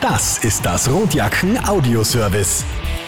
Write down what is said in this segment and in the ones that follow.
Das ist das Rotjacken Audioservice.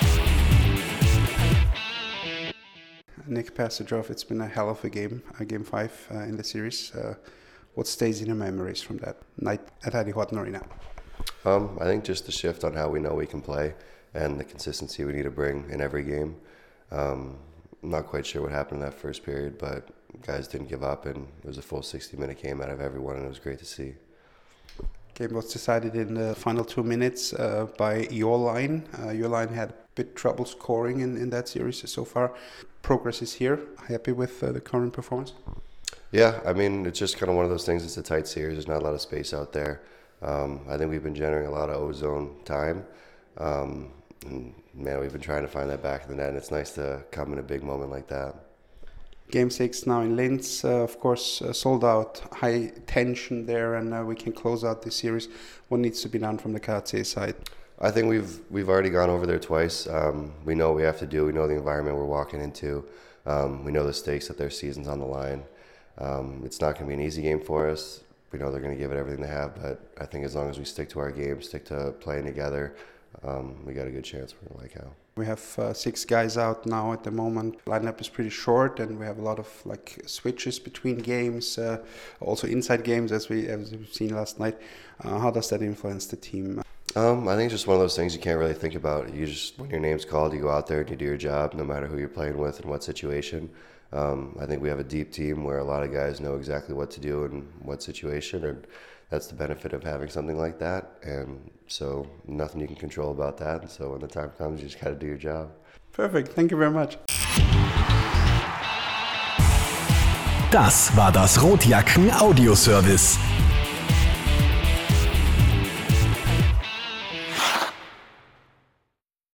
Nick Pasadrov, it's been a hell of a game, game 5 in the series. What stays in your memories from that night at Adi Horton Arena? I think just the shift on how we know we can play and the consistency we need to bring in every game. I'm not quite sure what happened in that first period, but guys didn't give up, and it was a full 60-minute game out of everyone, and it was great to see. Game was decided in the final 2 minutes by your line. Your line had a bit trouble scoring in that series so far. Progress is here. Happy with the current performance? Yeah, I mean, it's just kind of one of those things. It's a tight series. There's not a lot of space out there. I think we've been generating a lot of ozone time. And man, we've been trying to find that back in the net, and it's nice to come in a big moment like that. Game 6 now in Linz, of course, sold out, high tension there, and we can close out this series. What needs to be done from the KC side? I think we've already gone over there twice. We know what we have to do. We know the environment we're walking into. We know the stakes that their season's on the line. It's not going to be an easy game for us. We know they're going to give it everything they have, but I think as long as we stick to our game, stick to playing together, we got a good chance. We're going to like how. We have 6 guys out now at the moment. Lineup is pretty short, and we have a lot of switches between games, also inside games as we've seen last night. How does that influence the team? I think it's just one of those things you can't really think about. You just, when your name's called, you go out there and you do your job, no matter who you're playing with and what situation. I think we have a deep team where a lot of guys know exactly what to do in what situation, and that's the benefit of having something like that. And so nothing you can control about that. And so when the time comes, you just got to do your job. Perfect. Thank you very much. Das war das Rotjacken Audioservice.